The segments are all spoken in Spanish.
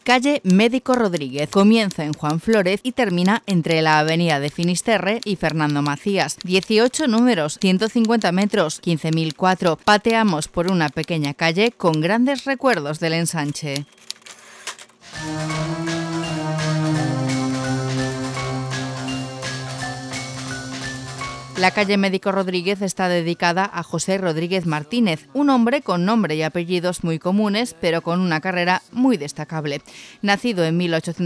Calle Médico Rodríguez. Comienza en Juan Flórez y termina entre la avenida de Finisterre y Fernando Macías. 18 números, 150 metros, 15.004. Pateamos por una pequeña calle con grandes recuerdos del ensanche. La calle Médico Rodríguez está dedicada a José Rodríguez Martínez, un hombre con nombre y apellidos muy comunes, pero con una carrera muy destacable. Nacido en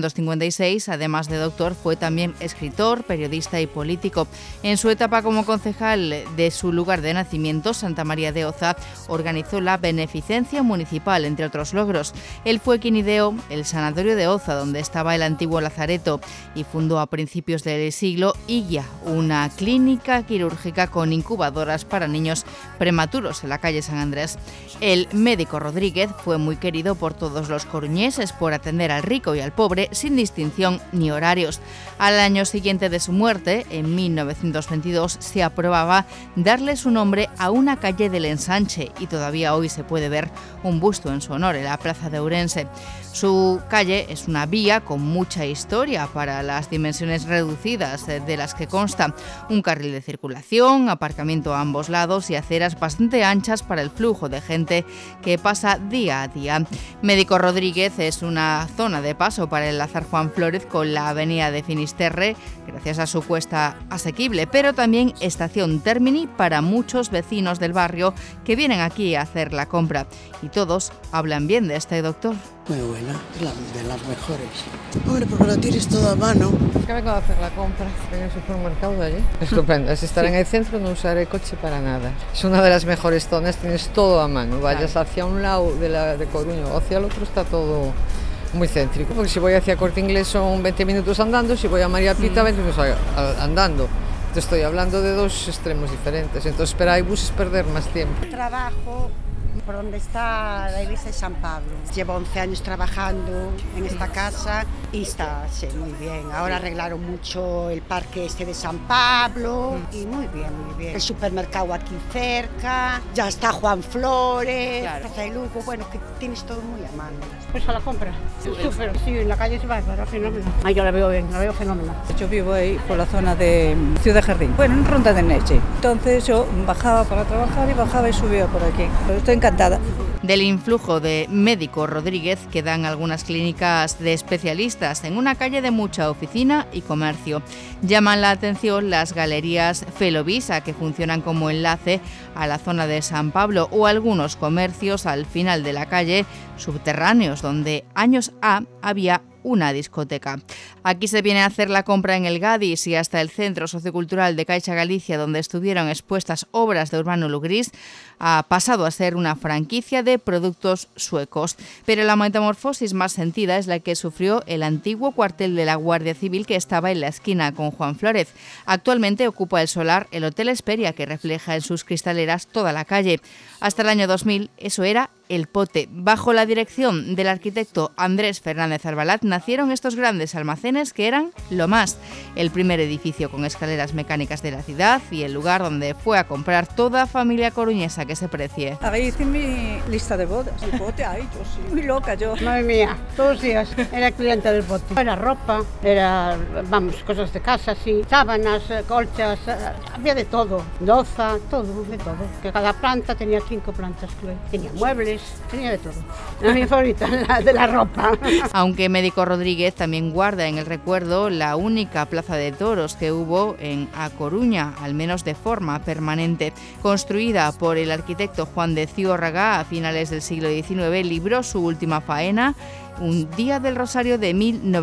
1856, además de doctor, fue también escritor, periodista y político. En su etapa como concejal de su lugar de nacimiento, Santa María de Oza, organizó la beneficencia municipal, entre otros logros. Él fue quien ideó el Sanatorio de Oza, donde estaba el antiguo lazareto, y fundó a principios del siglo Illa, una clínica quirúrgica con incubadoras para niños prematuros en la calle San Andrés. El Médico Rodríguez fue muy querido por todos los coruñeses por atender al rico y al pobre sin distinción ni horarios. Al año siguiente de su muerte, en 1922, se aprobaba darle su nombre a una calle del ensanche y todavía hoy se puede ver un busto en su honor en la plaza de Ourense. Su calle es una vía con mucha historia para las dimensiones reducidas de las que consta. Un carril de circulación, aparcamiento a ambos lados y aceras bastante anchas para el flujo de gente que pasa día a día. Médico Rodríguez es una zona de paso para enlazar Juan Flórez con la avenida de Finisterre, gracias a su cuesta asequible, pero también estación termini para muchos vecinos del barrio que vienen aquí a hacer la compra. Y todos hablan bien de este doctor. Muy buena, de las mejores. Hombre, porque lo tienes todo a mano. Que vengo a hacer la compra en el supermercado de allí. Estupendo, si estar en el centro no usaré coche para nada. Es una de las mejores zonas, tienes todo a mano. Vayas hacia un lado de Coruña o hacia el otro, está todo muy céntrico. Porque si voy hacia Corte Inglés son 20 minutos andando, si voy a María Pita 20 minutos andando. Te estoy hablando de dos extremos diferentes, entonces esperar hay buses perder más tiempo. Trabajo por donde está la iglesia de San Pablo. Llevo 11 años trabajando en esta casa y está muy bien. Ahora arreglaron mucho el parque de San Pablo y muy bien, muy bien. El supermercado aquí cerca, ya está Juan Flórez, claro. Plaza de Lugo, bueno, que tienes todo muy a mano. Pues a la compra, súper, sí, en la calle es bárbaro, fenómeno. Ahí yo la veo bien, la veo fenómeno. Yo vivo ahí por la zona de Ciudad Jardín, bueno, en Ronda de Neche. Entonces yo bajaba para trabajar y bajaba y subía por aquí. Estoy encantada. Del influjo de Médico Rodríguez quedan algunas clínicas de especialistas en una calle de mucha oficina y comercio. Llaman la atención las galerías Felovisa, que funcionan como enlace a la zona de San Pablo, o algunos comercios al final de la calle subterráneos, donde años había una discoteca. Aquí se viene a hacer la compra en el Gadis y hasta el Centro Sociocultural de Caixa Galicia, donde estuvieron expuestas obras de Urbano Lugrís, ha pasado a ser una franquicia de productos suecos. Pero la metamorfosis más sentida es la que sufrió el antiguo cuartel de la Guardia Civil, que estaba en la esquina con Juan Flórez. Actualmente ocupa el solar el Hotel Esperia, que refleja en sus cristaleras toda la calle. Hasta el año 2000 eso era El Pote. Bajo la dirección del arquitecto Andrés Fernández Arbalat nacieron estos grandes almacenes que eran lo más. El primer edificio con escaleras mecánicas de la ciudad y el lugar donde fue a comprar toda familia coruñesa que se precie. Ahí hice mi lista de bodas. El Pote, ay, yo sí. Muy loca yo. Madre mía, todos los días era cliente del Pote. Era ropa, era, cosas de casa, sí, sábanas, colchas, había de todo. Loza, todo, de todo. Que cada planta tenía 5 plantas, creo. Tenía muebles, tenía de todo. Era mi favorita, la de la ropa. Aunque Médico Rodríguez también guarda en el recuerdo la única plaza de toros que hubo en A Coruña, al menos de forma permanente. Construida por el arquitecto Juan de Ciórraga a finales del siglo XIX, libró su última faena un día del Rosario de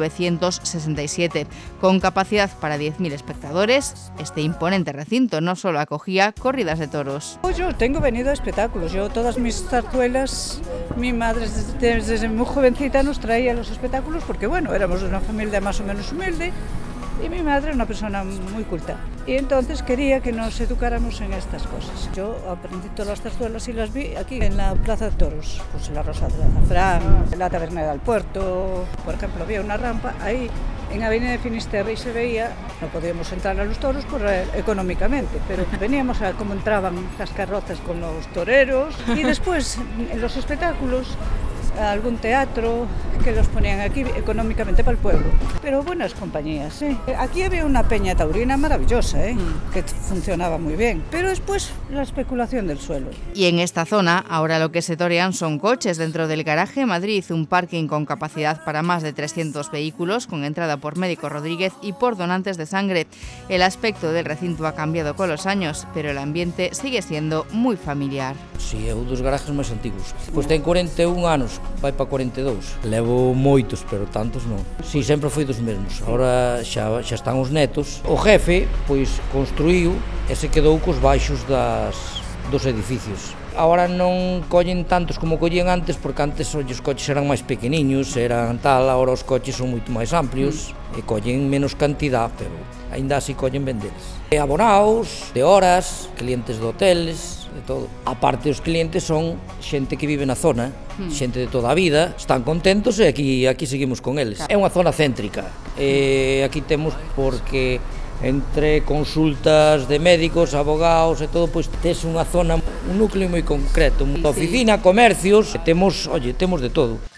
1967. Con capacidad para 10.000 espectadores, este imponente recinto no solo acogía corridas de toros. Yo tengo venido a espectáculos. Yo todas mis zarzuelas, mi madre desde muy jovencita nos traía los espectáculos porque, bueno, éramos de una familia más o menos humilde y mi madre una persona muy culta. Y entonces quería que nos educáramos en estas cosas. Yo aprendí todas las zarzuelas y las vi aquí en la Plaza de Toros. Pues la Rosa del Azafrán, la Taberna del Puerto, por ejemplo, había una rampa ahí en Avenida de Finisterre y se veía, no podíamos entrar a los toros económicamente, pero veníamos a cómo entraban las carrozas con los toreros y después en los espectáculos algún teatro que los ponían aquí económicamente para el pueblo. Pero buenas compañías, ¿eh? Aquí había una peña taurina maravillosa, ¿eh? Que funcionaba muy bien. Pero después la especulación del suelo. Y en esta zona, ahora lo que se torean son coches. Dentro del garaje Madrid, un parking con capacidad para más de 300 vehículos, con entrada por Médico Rodríguez y por donantes de sangre. El aspecto del recinto ha cambiado con los años, pero el ambiente sigue siendo muy familiar. Si é un dos garajes máis antigos. Pois ten 41 anos, vai para 42. Levo moitos, pero tantos non. Si, sempre foi dos mesmos. Agora xa están os netos. O jefe, pois, construíu e se quedou cos baixos dos edificios. Agora non collen tantos como collían antes, porque antes os coches eran máis pequeniños, eran tal, agora os coches son moito máis amplios e collen menos cantidad, pero aínda así collen vendeles. E abonaos, de horas, clientes de hoteles, de todo. A parte os clientes son xente que vive na zona, xente de toda a vida, están contentos e aquí seguimos con eles. É unha zona céntrica, e aquí temos porque entre consultas de médicos, abogados e todo, pois tes unha zona, un núcleo moi concreto, oficina, comercios, temos de todo.